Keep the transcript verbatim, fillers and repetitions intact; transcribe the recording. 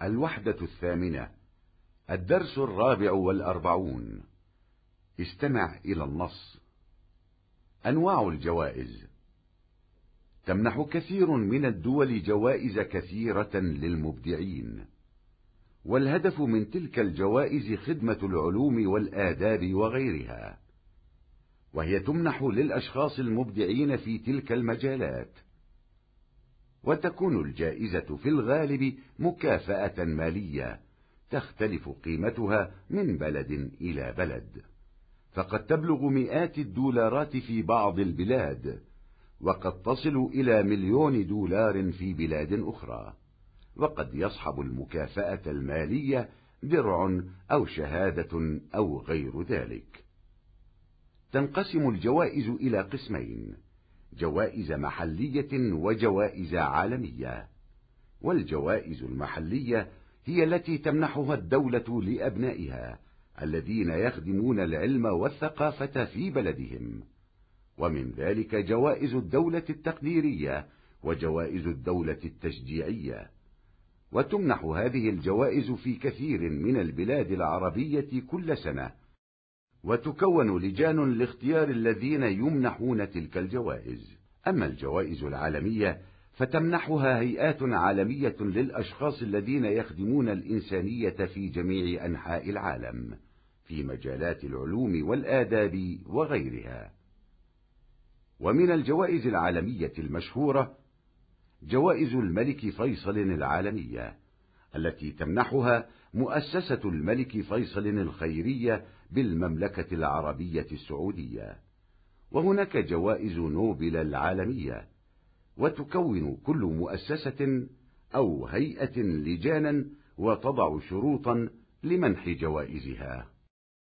الوحدة الثامنة، الدرس الرابع والأربعون. استمع إلى النص. أنواع الجوائز. تمنح كثير من الدول جوائز كثيرة للمبدعين، والهدف من تلك الجوائز خدمة العلوم والآداب وغيرها، وهي تمنح للأشخاص المبدعين في تلك المجالات، وتكون الجائزة في الغالب مكافأة مالية تختلف قيمتها من بلد إلى بلد، فقد تبلغ مئات الدولارات في بعض البلاد، وقد تصل إلى مليون دولار في بلاد أخرى، وقد يصحب المكافأة المالية درع أو شهادة أو غير ذلك. تنقسم الجوائز إلى قسمين: جوائز محلية وجوائز عالمية. والجوائز المحلية هي التي تمنحها الدولة لأبنائها الذين يخدمون العلم والثقافة في بلدهم، ومن ذلك جوائز الدولة التقديرية وجوائز الدولة التشجيعية. وتمنح هذه الجوائز في كثير من البلاد العربية كل سنة، وتكون لجان لاختيار الذين يمنحون تلك الجوائز. أما الجوائز العالمية فتمنحها هيئات عالمية للأشخاص الذين يخدمون الإنسانية في جميع أنحاء العالم في مجالات العلوم والآداب وغيرها. ومن الجوائز العالمية المشهورة جوائز الملك فيصل العالمية، التي تمنحها مؤسسة الملك فيصل الخيرية بالمملكة العربية السعودية. وهناك جوائز نوبل العالمية، وتكون كل مؤسسة أو هيئة لجانا وتضع شروطا لمنح جوائزها.